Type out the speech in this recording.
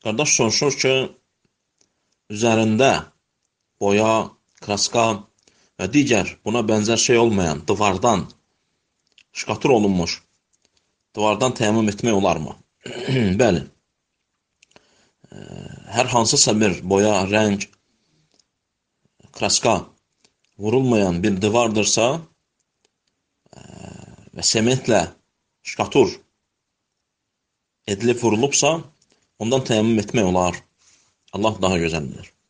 Qardaş soruşur ki, üzərində boya, kraska və digər buna bənzər şey olmayan divardan şkatur olunmuş, divardan təmin etmək olarmı? Bəli. Hər hansısa bir boya, rəng, kraska vurulmayan bir divardırsa və sementlə şkatur edilib vurulubsa, ondan təmin etmək olar. Allah daha gözəl bilir.